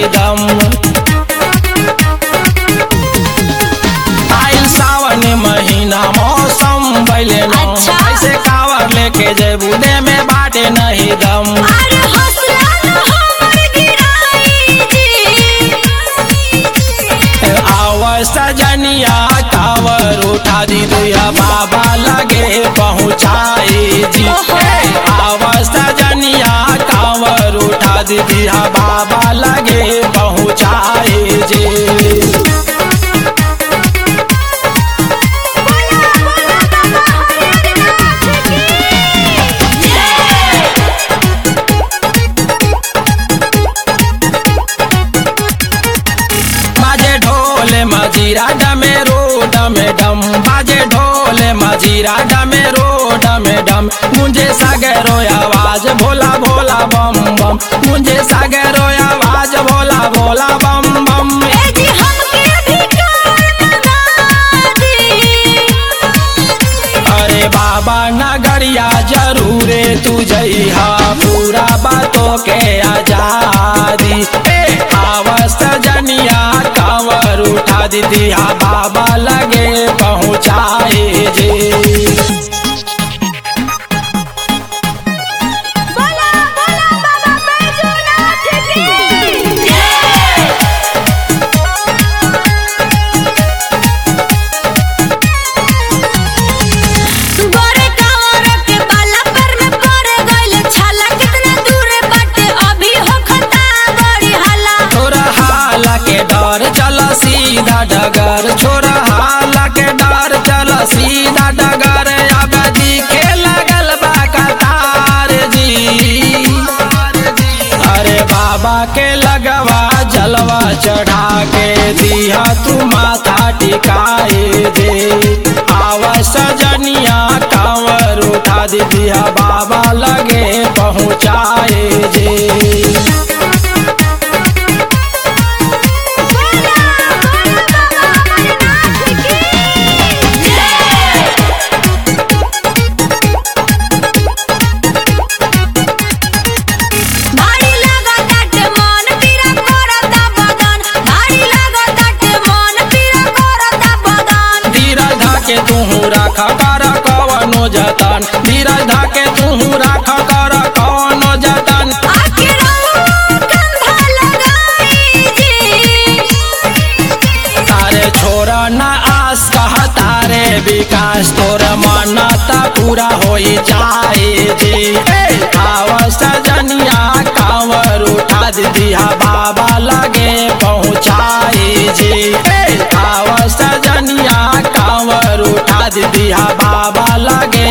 नहीं दम। आइल सावन महीना मौसम बैले अच्छा। ऐसे कावर लेके जेबू दे में बाटे नहीं दम। अरे हौसला न हमर गिराई जी। आवा सजनिया कावर उठा दी दुया बाबा लगे पहुँचाई जी। आवा सजनिया कावर उठा दी दिया बाबा लगे पहुँचाई जी। बाजे ढोले मजीरा डमे रो डमे डम। बाजे ढोले मजीरा डमे रो डमे डम। मुझे सागरो आवाज भोला भोला बम बम। मुझे सागरो आवाज भोला भोला बम बम। ए जी हमके भी करना दी। अरे बाबा नगरिया जरूरे तू जइहा पूरा बातों के आजादी। आवाज सजनिया कांवर उठा दी दिया बाबा लगे पहुँचाए जे। बोला बोला बाबा बैजूनाथ की बड़े कांवर के बाला पर में पड़ गइल छाला। कितना दूर बाटे अभी होखता बड़ी हाला। छोरा हाला के डर चल सीधा डगर। छोरा हाला के डर चल सीधा डगर। अब जी के लगल बा कतार जी। अरे बाबा के लगवा जलवा चढ़ा के दिया तू माथा टिकाए दे। आवा सजनिया कांवर उठा दी दिया बाबा लगे पहुँचाए जे। बोला बोला बाबा अमरनाथ की भारी लागताटे मन पीरा करता बदन। भारी लागताटे मन पीरा करता बदन। धीरज धाके तुहू राख कर कवनो जतन। धीरज धाके तुहू राख कर कवनो जतन। आखिर कंधा लगाई जी। तारे छोरा न आस कह तारे विकास तोर मानता पूरा होई जाए जी। आवा सजनिया कांवर उठा दिया बाबा लगे पहुँचाए जी। आवा सजनिया कांवर उठा दिया बाबा लगे